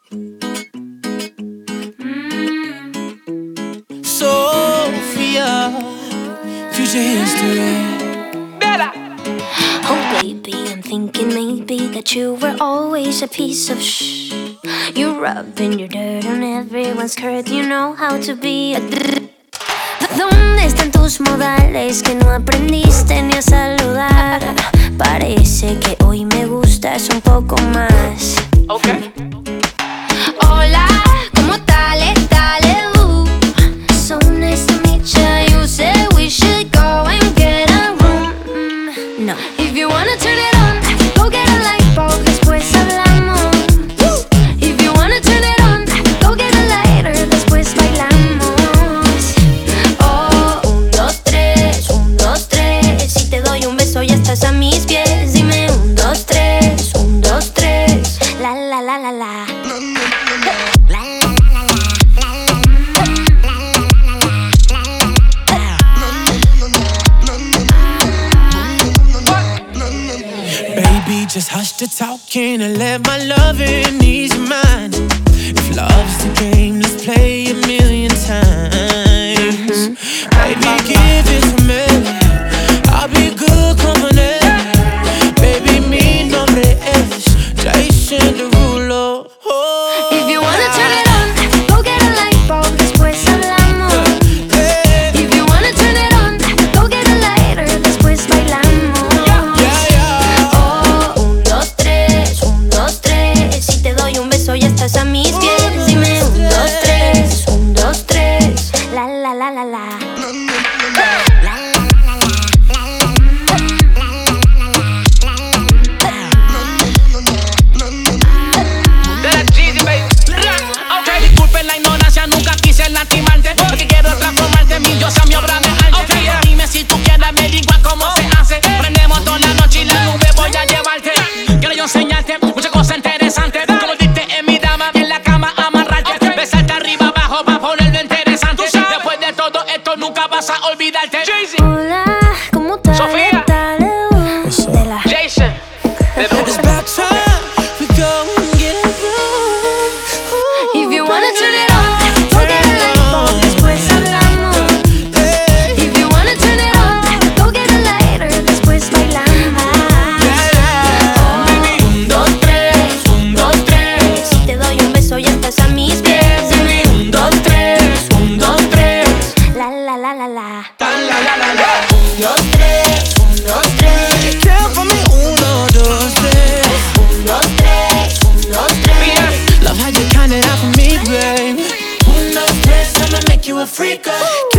Sophia, future history. Oh baby, I'm thinking maybe that you were always a piece of shh. You're rubbing your dirt on everyone's skirt. You know how to be a ¿Dónde están tus modales que no aprendiste ni a saludar? Parece que hoy me gustas un poco más. Okay. Hola, ¿cómo dale? So nice to meet you. You said we should go and get a room. No. If you wanna turn it on, go get a light bulb, después hablamos. If you wanna turn it on, go get a lighter, después bailamos. Oh, 1, 2, 3, 1, 2, 3. Si te doy un beso ya estás a mis pies. Dime 1, 2, 3, 1, 2, 3. La la la la la. Baby, just hush the talking and let my loving ease your mind. If love's the game, let's play a million times. Baby, give it to me. I'll be good company. Baby, mi nombre es Jason Derulo. Oh, if you wanna turn it on, go get a light bulb, después hablamos. If you wanna turn it on, go get a lighter, después bailamos. Oh, 1, 2, 3, 1, 2, 3. Si te doy un beso ya estás a mis pies. Dime 1, 2, 3, 1, 2, 3. La la la la la. Disculpen la ignorancia, nunca quise lastimarte, porque quiero transformarte en mi diosa, mi obra de arte. Dime si tú quieres, me digo cómo se hace. Prendemos toda la noche y la nube voy a llevarte. Quiero yo enseñarte muchas cosas interesantes, como diste en mi dama, en la cama amarrarte, besarte arriba abajo para ponerlo interesante. Después de todo esto nunca vas a olvidarte. Hola, ¿cómo estás? Sofía. Jason. it's about time we go and get a room. If you wanna turn it on, go get a light bulb, después hablamos. If you wanna turn it on, go get a lighter, después bailamos. 1, 2, 3, 1, 2, 3. Si te doy un beso ya estás a mis pies. 1, 2, 3, 1, 2, 3. La la la la la. 1, 2, 3, 1, 2, 3. Count for me, 1, 2, 3. 1, 2, 3, 1, 2, 3. Love how you count it out for me, babe. 1, 2, 3, I'ma make you a freak.